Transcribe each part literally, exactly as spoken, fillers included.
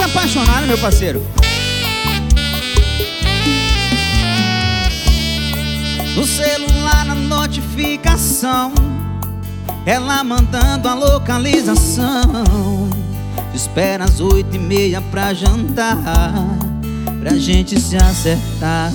apaixonada, meu parceiro. No celular, na notificação, ela mandando a localização. Espera às oito e meia pra jantar, pra gente se acertar.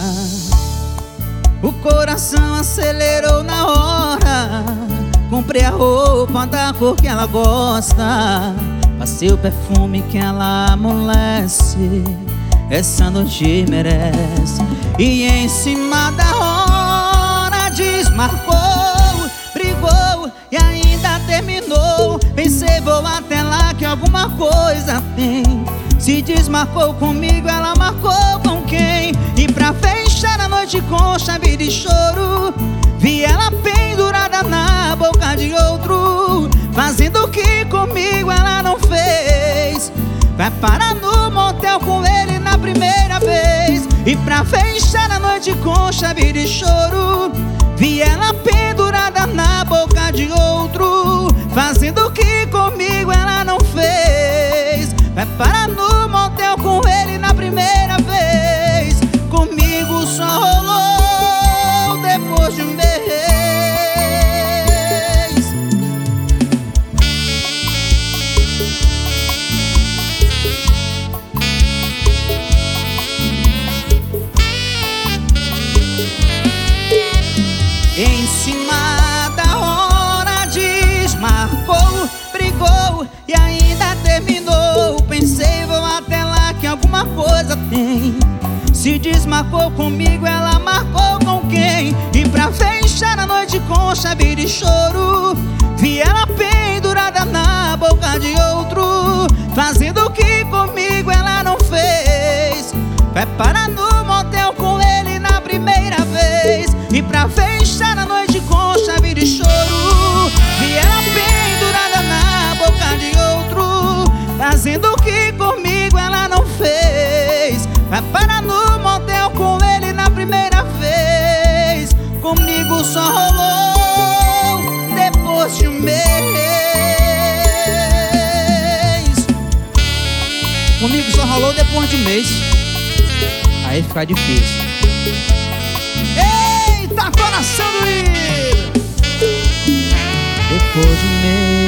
O coração acelerou na hora. Comprei a roupa da cor que ela gosta, passei o perfume que ela amolece. Essa noite merece. E em cima da hora desmarcou, brigou e ainda terminou. Pensei, vou até lá que alguma coisa tem. Se desmarcou comigo, ela marcou com quem? E pra fechar a noite com chave de choro, vi ela pendurada na boca de outro, fazendo o que comigo ela não fez. Vai parar no motel com ele na primeira vez. E pra fechar a noite com chave de choro, vi ela pendurada na boca de outro, fazendo o que comigo ela não fez. Vai parar no motel com ele na primeira vez. Comigo só rolou depois de um mês. Em cima da hora desmarcou, brigou e ainda terminou. Pensei, vou até lá que alguma coisa tem. Se desmarcou comigo, ela marcou com quem? E pra fechar a noite com chave de choro, vi ela pendurada na boca de outro, fazendo o que comigo ela não fez. Vai parar no motel com ele na primeira vez. E pra fechar a noite com chave de choro, vi ela pendurada na boca de outro, fazendo o que comigo ela não fez. Vai parar no motel com ele na primeira vez. Comigo só rolou depois de um mês. Comigo só rolou depois de um mês. Aí fica difícil. Eita, coração do Igor! Depois de um mês.